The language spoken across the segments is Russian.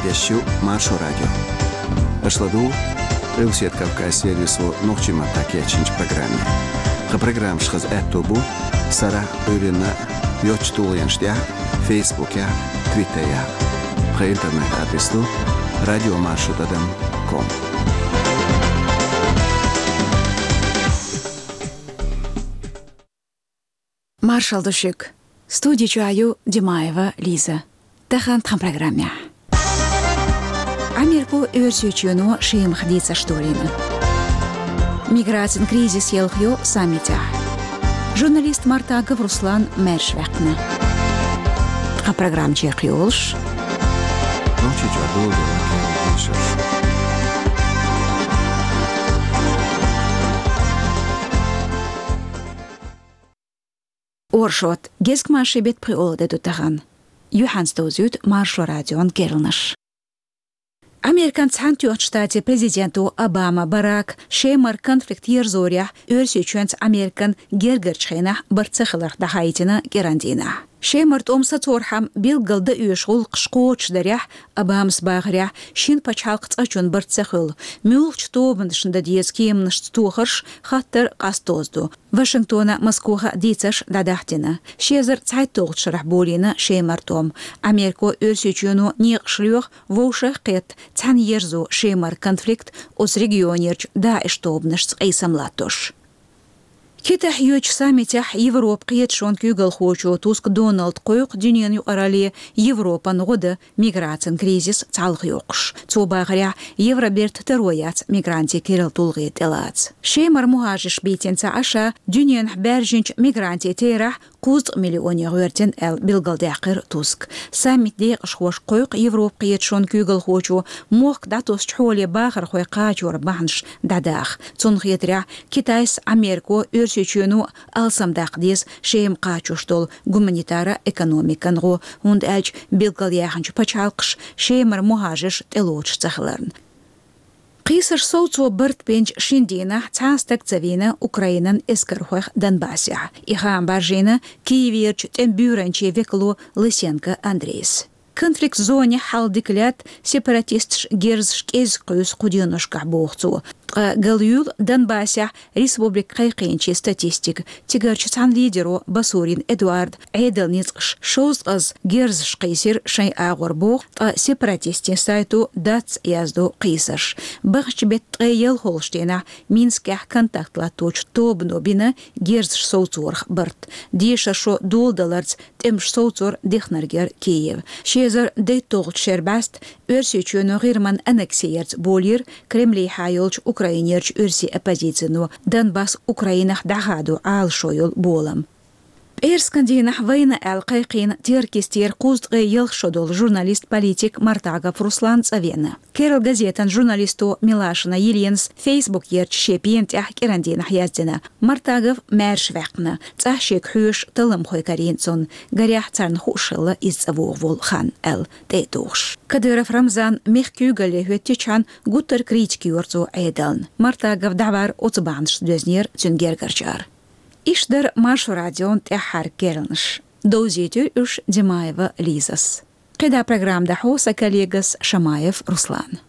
Ящу Маршо радио. Ашладу Русет Кавказ сервису Нохчима такечинч программе. Программ шхаз эттобу Сара Урина Йочтулянштя Фейсбуке, Твиттере. По интернет-адресу radiomarshrutadam.com. Маршал Душик. Студия Чуаю Димаева Лиза. Тахан там программе. Америку өрсючуну шиим хдица штолина. Миграцион кризис елхью саммитя. Журналист Мартагов Руслан Мершвекна. А программ чехлюлш. Оршот, гезгмаши бет приолде дутаган. Юханстозют Маршо радион Герлнаш. Американ цантюат штате президенту Обама Барак шемар конфликт ерзоря өрсюченц Американ гергерчхена барцехлах дахайтина герандина. Шемарт омса цорхам билгалда үйшгул қышқоч дарях Обамс бағыря шин пачалқц ачун барцехыл. Мюлч тобындышында диез кемныш тухарш хаттыр қастозду. Вашингтона Москваға дицаш дадахтина. Шезір цайтоғт шырах болина шемартом. Америко өрсючуну неқшлюх вошах қет цан ерзу шемар конфликт ос регионерч да эштобныш цайсамлатош. Китах юч саммитях Европ қиетшон кюгал хочу туск Дональд қойық дүниен юқарали Европан ғоды миграцион кризис цалғы юқш. Цубағыря Евроберт терояц мигранти керіл тұлғет елац. Шемар мухажиш бейтенца аша дүниен бәржінч мигранти тейрах 100 миллион ғөртен әл билгалдақыр туск. Саммитде қышқош қойық Европ қиетшон кюгал хочу моқ датус чхоле бағыр қойқа чор бағынш дадақ. Цун қиетря Китайс Америко Чуну алсамдақ дез шеем қачуштол гуманитара экономиканғо унд әлч билгал яханч пачалқыш шеемар мухажиш телоч цахларн. Қисыр соуцо бірт пенч шиндина цастак цавина Украинан эскархуах Донбасия. Ихаан баржина Киевирч тембюранче веклу Лысенко Андрейс. Конфликт зоне халдиклят сепаратист герз шкез қүйс қудиношқа боғцу. Галюл Донбасия республик қайқинче статистик. Тигарчысан лидеру Басурин Эдуард Эйдалницш шоуз герз шқейсер шай ағыр боғ сепаратисте сайту дац язду қисаш. Бағыш бет ел холштена Минсках контактла точ тобну бина герз соуцорх бұрт. Деша шо долдаларц темш соуцор дехнаргер Киев. Шезер дейтоғт шербаст өрсючуну ғирман аннексиерц болир Кремлей хайолч Украинерч өрси оппозицину Донбасс Украинах дахаду ал шоюл болам. Эрскандинах война ал қайқин теркистер қуздғы елшодол журналист-политик Мартагов Руслан Цавена. Керл газетан журналисту Милашина Еленс Facebook ерч шепиентях керандинах яздина. Мартагов мәршвәқна. Цахшек хүйш тылым хойкаринцон. Гарях царн хушылы изцавуғ волхан әл дейтуғш. Кадыров Рамзан мехкюгалі хөттечан гуттер критики өрцу әйдалн. Мартагов давар оцбанш дөзнер цюнгергарчар. Ишдар Маршо радион тяхар Герлнаш. Доузетю уж Димаева Лизас. Кеда программ дахоса коллегас Шамаев Руслан.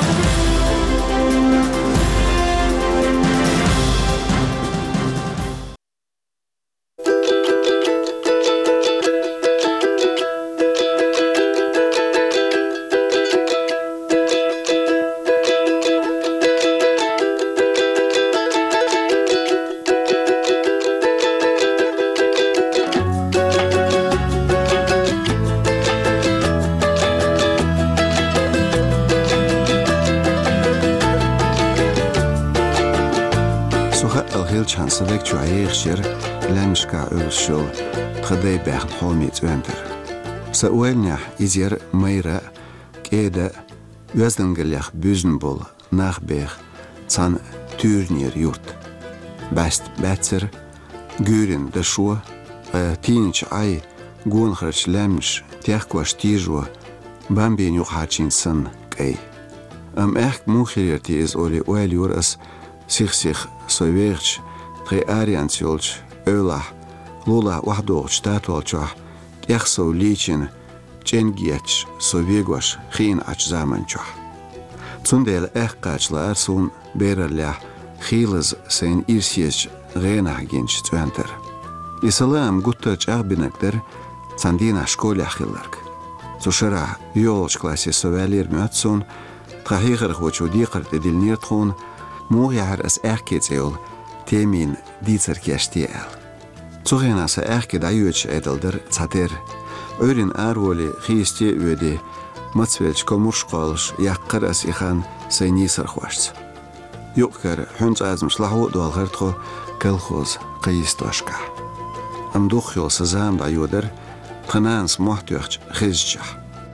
Chansevek chuayekhshir lemshka ulshul tkhadey bern khomit wenter sa uelnya izer meira keda özdengelach büzenbol nachbech zan turnier jurt best betzer guren de scho tinch ay gonhrach lemsh tekwas tijo bambin yukhachin san kay echt mukhirti is oli ueljur as sich soverch Tre arianciolch, ölah, lula wahdolch, tatolchah, kechso lichin, Cengiyeç sovigoş xin aç zaman çoğ. Tsundel ehkaçlar sun bererleh xiliz sen irsiyec gena genç tüenter. İsalam guttaç ağbinekler sandina şkola xillark. Zuşara yolç klasi sövelir müatsun trahiger hoçu diqart edilnir tron muğyar as erketseyol temin ditser keştiyel. Zugenasa erket ayuç edelder zater örin arvoli xisti öde matsvelç komurşqalş yaqqar as ixan saynisar xoşts. Yokkar hünç azmış lahu dolgartxo kolxoz qiyistошка. Amduq yol sazam da yoder tnans muhtiyach xizcha.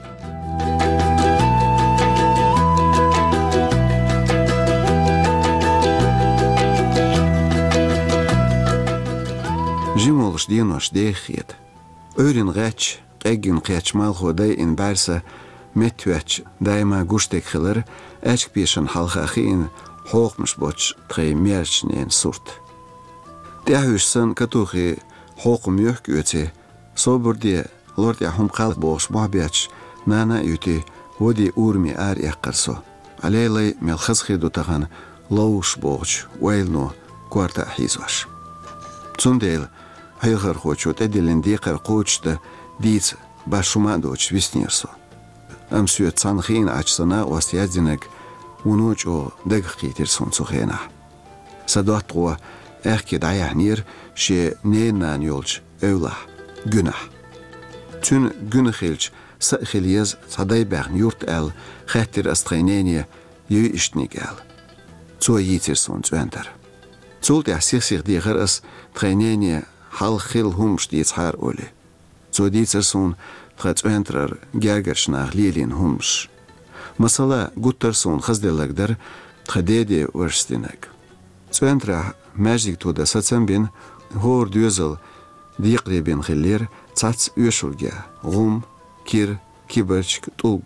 Jimolş dinoş dexiyet. Örin gaç qegin qaçmal xoday in barsa metüaç daima guştek xılar açk pişin halxaxin hoqmuş boç tğey merçnen surt. Dehüssan katuxi hoqum yok öte soburdi lord ya humqal boş muhabbet nana yuti vodi urmi ar yaqarso. Aleylay melxazxi dutagan lawş boç waylno kwarta hizwaş. Tsundel hayğar xoçot edilindi qarqoçda diz başuma doç visnirso. Amsüet sanxin açsana ostyazdinek unuç o dagqitir sonsuxena. Sadatqo erked ayahnir şe nenan yolç evlah günah. Tün günxilç saxiliyaz saday bern yurt el xattir astraynenie yu iştnik el. Zo yitir son zwentar. Zol der sich diger as trainenie hal khil humst dies har ole. Zo ditser son tratswentrar gergerschnach lilin hums. Masala gutter son xazdelagdar txadede verstinek. Zwentra magic to da satsambin hor düzel diqrebin khillir tsats üshulga rum kir kiberchk tulg.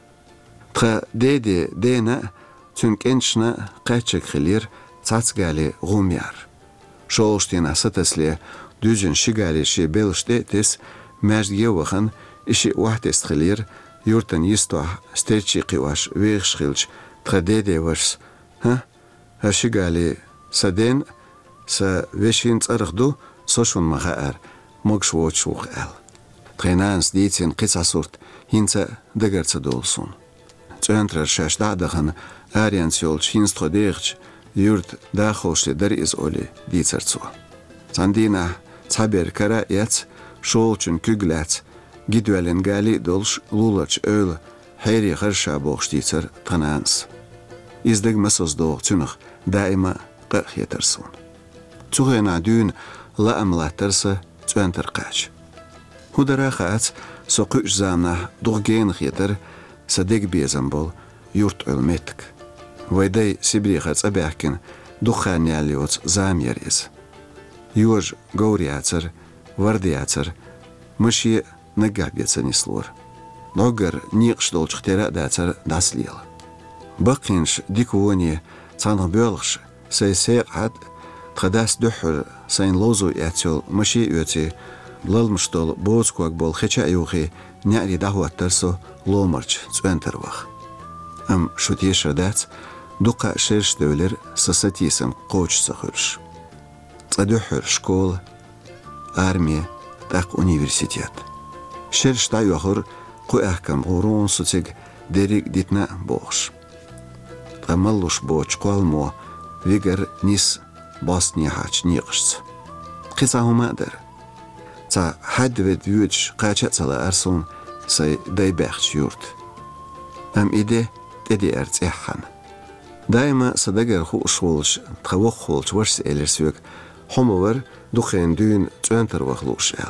Txadede dena tünkenchna qaçık khillir tsats gali rumyar. Şolştina satasle düzün şigali şi belşte tes мәжге вахан иши вахтес хилир юртан йисто стерчи қиваш вехшхилч традеде ваш хашигали саден са вешин цархду сошун махаар могшвочух эл тренанс дитин қисасурт хинца дагерца долсун центрар шашдадахан ариансёлч хинстродерч юрт дахоште дар из оли дицерцу сандина цабер кара яц Şolçun küglats gidwelen gali dolş lulaç öl hayri xarşa boğştitser tanans. İzdeg masos doğ tünüx daima qaq yetersun. Tsuğena dün la amlatırsa tsventer qaç. Hudara qaç soqüş zamna doğgen yeter sadeg bezan bol yurt ölmetk. Vayday sibri qaç abahkin duxan yalyots zam yeriz. Yuj goriyatsar вардиацер мыши нагабец неслор. Ногар никш долчхтера дацер даслил. Бакинш дикуони цанх бёлхш сейсей хат тхадас духр сайн лозу ятсел мыши өти лалмштол боцкуак бол хеча юхи няри дахуаттарсо ломарч цвентервах. Ам шутиша дац дука шерш дөлер сасатисам коуч сахырш. Цадухр школ армия, так университет. Шерштай охыр куахкам горон суцег дерик дитна бош. Тамалуш боч qalmo вигер нис Bosnia haç niqşts. Qisa humadar. Ta hadvet vüç qaçatsala arson say daybax yurt. Am ide dedi ertsexhan. Daima sadagar khu şolş txawq xolç wars elersök homover duxen dün tsenter waxluş el.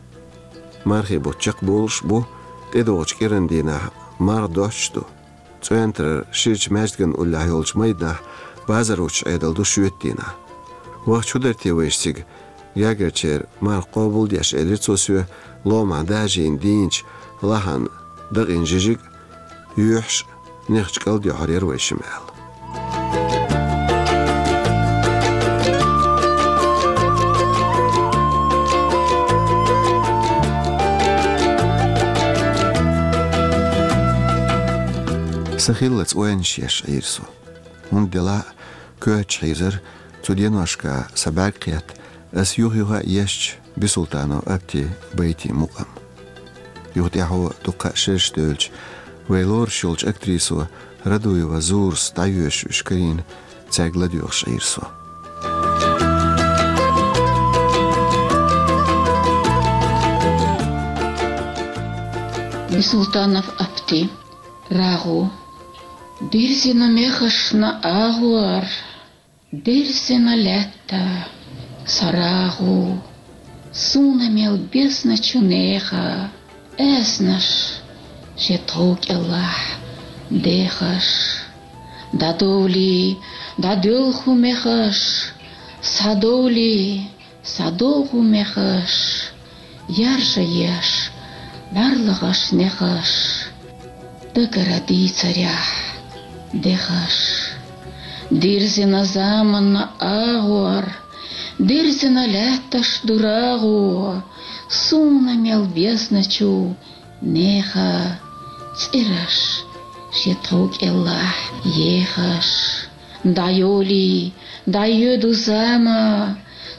Marhi botchaq bolş bu dedoç kerendina mar doçtu. Tsenter şirç мәждгэн уллах yolçmayda bazaroç edaldu şüetdina. Вахчудер тевэштиг ягерчер мар qobul yaş elir tsosü loma dajin dinç lahan dagin jijig yuhş nexçqal diharir weşimel. سخيلت وينشيش عيرسو هون دلا كوتش عيزر تودينوشكا سباقيت أسيوغيوها يش بسلطانو أبتي بيتي مقام يغتيحو دقا شرش دولج ويلور شولج أكتريسو ردوي وزورس دايوش وشكرين تاقلديوغش عيرسو بسلطانов أبتي راغو ديرسينا ميخشنا أغور ديرسينا لتا سراغو سونا ميل بيسنا چونيخا اسنش شتوك الله ديخش دادولي دادولخو ميخش سادولخو ميخش يارشا يش دарлығаш нехаш дыгради царях дехаш дирзина заманна агуар дирзина ләтташ дурагу суна мел безначу неха цираш шетук эллах ехаш дайоли дайоду зама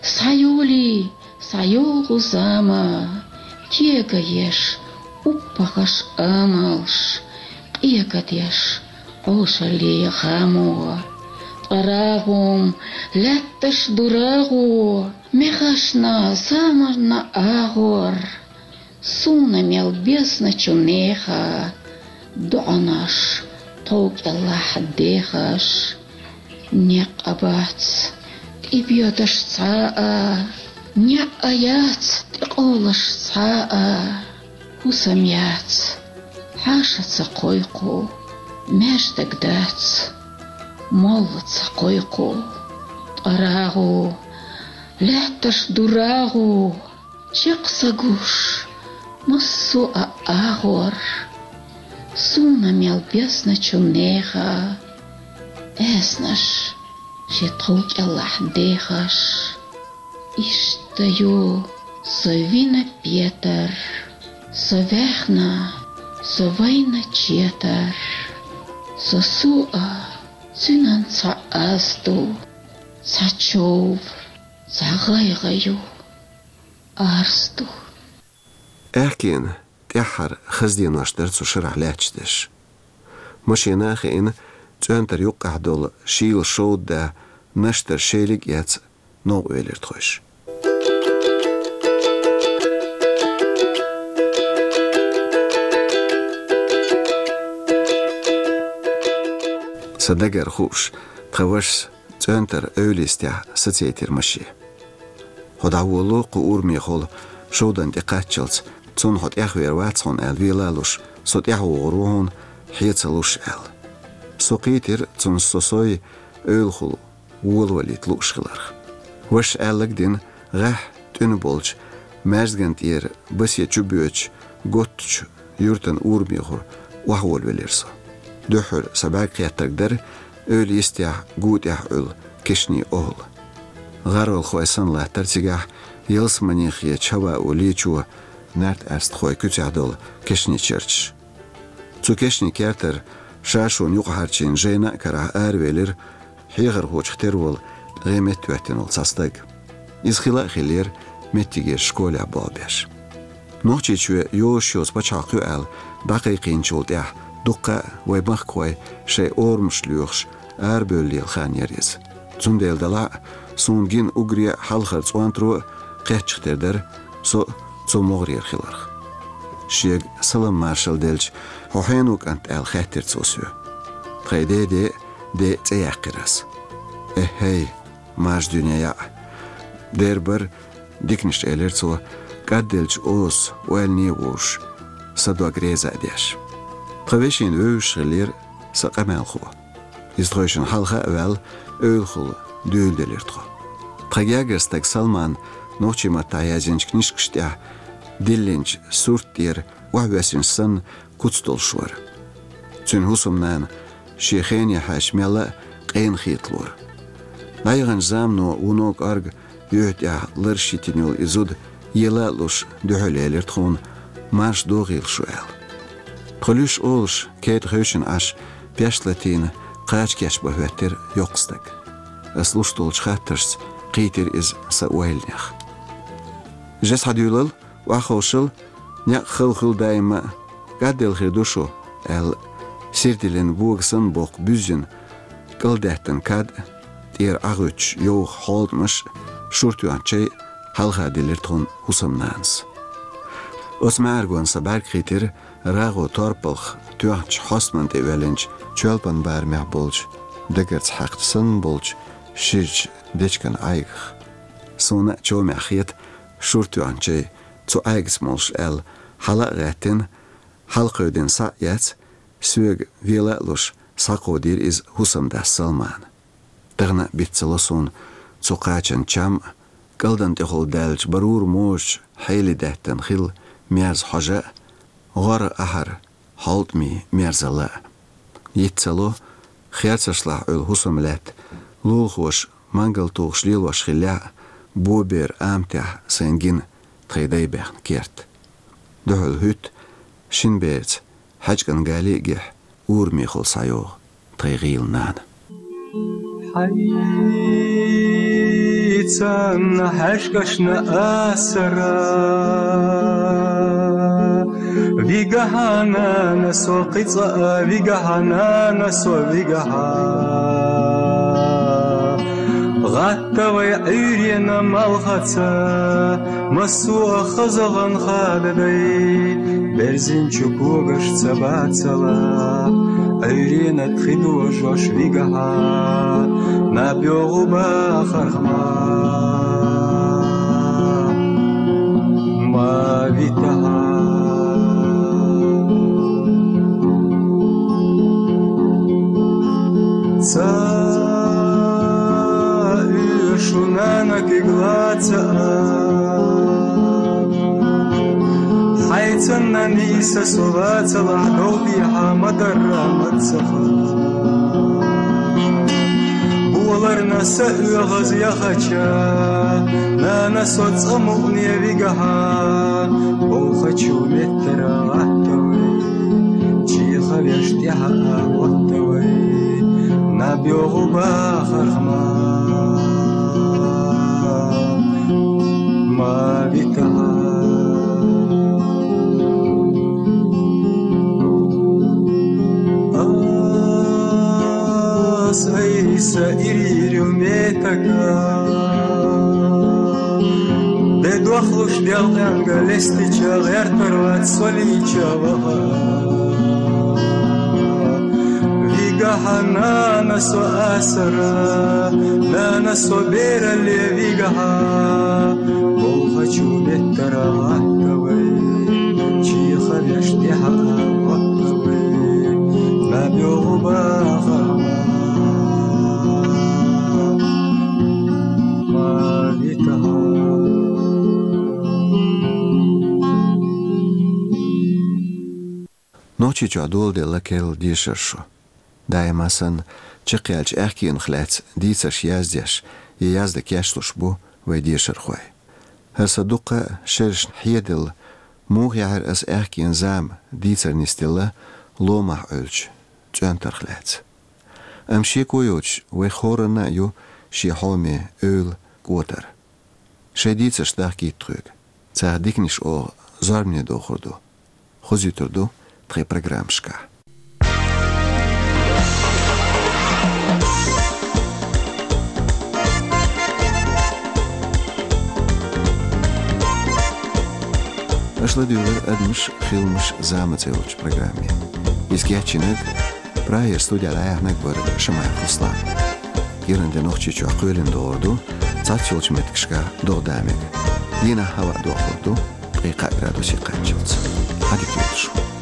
сайогу зама Тека еш, уппахаш амалш, екат еш, ошали хамуа. Тарагум, летташ дурагу, мехашна замарна агор. Суна мел бесна чунеха, дуанаш, ток Аллах дехаш. Нек абац, ибьоташ цаа. Не аяц, тиқолаш цаа, хусамяц, хашаца койку, междагдац, молодца койку, тарагу, леташ дурагу, чексагуш, массу агор, суна мел бесна чунеха, эснаш, шетрук Аллах дехаш. Иштаю, совина Петр, совехна, совайна четар, сосуа, цинан ца асту, цачов, цагайгаю, арсту. Эркин, тяхар خزدين واشتر تشرع لاتشتش. مشينا خين تنتر يقع دول شيل شود دا نشتر شيلك يات نو ويلر تخش. صدقر خوش تخوش تنتر أوليستيا ستيتر مشي. خداولو قور ميخول شودن دقاتشلت تون خد إخوير واتسون الفيلالوش صوت إخو غروهن حيتلوش سوقيتر تون سوسوي أولخل وولوليت لوش خلارخ. وش ألق دين غح تنبولج مازغنتير بس يتشبيوش قطش يورتن أورميخور وحول وليرسو. دحر سباق يتقدر أول يستيع قود أول كشني أول. غارو الخويسان لا ترتقاح يلس منيخي تشوا وليتشوا نارت أرست خوي كتعدل كشني تشرش. تو كشني كارتر شاشون يقهرشين جينا كراه آرويلر حيغر هوش اخترول غيمت توحتنول ساستق. إز خلا خلير متيجير شكولة بابيش. نوحشي شوي يوشيوز بچاقو أل دقيقين شولتيح دقة ويبخكوي شي أورمش ليوخش آربولي الخان يريز. زون ديل دلاء سونجين أغريا حالخر تسوانترو قيتش تردر سو مغرير خلارخ. شيغ سلام مارشال ديلج هوحينوك أنت آل خاتر تسوسيو. خيدي دي تياقراس. هاي ماش دنيا دربر ديكنش إلرتو قدلج أوس والني ووش صدوا غريزة ديش. قويشين ووش غلير سقمال خو. إزدغوشن حلقة أول أولخل دول دلرتو. قياغرستك سلمان نوچي متايازينج كنشكشتيا دلينج سورتير وحواسين سن كتستول شور. تون هوسمنان شيخين يحاش ميلا قين خيطلور. لايغن زامنو ونوك أرغ يهتيا لرشيتينيول إزود يلالوش دهوليلر تخون مارش دوغيل شوال. خلوش أولش كيت غوشن أش Pěşletin qaç geç bahvettir yoqstak. Asluştulç xattırс qitir iz sa uelnях. Jes hadülül waxoşul ne xıl daima qaddel xiduşu el sirdilin buğsın boq büzün qıldahtan kad diğer ağüç yoğ holdmış şurtuançay halqa dilir ton husamnans. Osma ergonsa berqitir rago torpalx tuanç hosman develinç çölpan barmah bolç degert haqtsın bolç şirç deçkan ayg. Sona çomahiyet şurtuançay zu eigsmolş el halaqatin halqöden sayats süg vilaluş saqodir iz husamdas salman. Tagna bitsalosun zu qaçan çam qaldan tehol dalç barur moş haylidahtan xil miyaz haja غار أحر حالت مي مرزلا يتسلو خيار تشلح الحسم لات لولخوش منقل توخش ليلوش خلاع بوبير آمتح سنجين تخيداي بيخن كيرت دوح الهوت شين بيرت حجقن قالي جح أورمي خل سايوغ تغيغيل نان حيتان حشكشنا أسرا Vigahana naso qitsa vigahana naso vigaha Ghatta wa yirina malkhatsa masu khazaghan khadaday berzin chukugash tsabatsala yirina tkhidu josh vigaha nabyoguba kharkhma ma vitaha شونانا كيغلاتا حيتنا نيسا سوغاتا لحدو بيها مدرا متسخا بولرنا سأغز يخچا نانا صوت أمغني بيغها بوخچو مترا عطوي چيخا بيشتيها وطوي نبيوغو باخرخما ما بيتها سايسا إريريو ميتاكا بدو أخلوش ديالغانغا لستيچا غير تروات سوليچا وغا Vigahana naso asara la naso bera le vigaha bol khachu betara ataway chi khavashtiha ataway nabyoba ma vitaha Nochi jadol de lakel dishersho Daimasan чекалч ахкин хлац дицаш яздяш и язда кяшлуш бу вайдишер хвай. Хасадуqa шерш хиедил мух яхар as ахкин зам дицар нистила ломах ölç çöntar хлац. Амши коюч вай хорана ю ши хоми öl гоtar. Шедицаш дахки трüg. Цардикниш о зармне дохурду. Хозиturdu tre programшка. Ашладюлер адмыш хилмыш замыцелыч программе. Изгячинек прайер студия лаяхнак бар Шамаев Руслан. Ерінде нохчи чуақылын доорду, цатчылч меткішка доғдамек. Дина хава доғырду, 3 градуси қанчылцы. Хadi görüşürüz.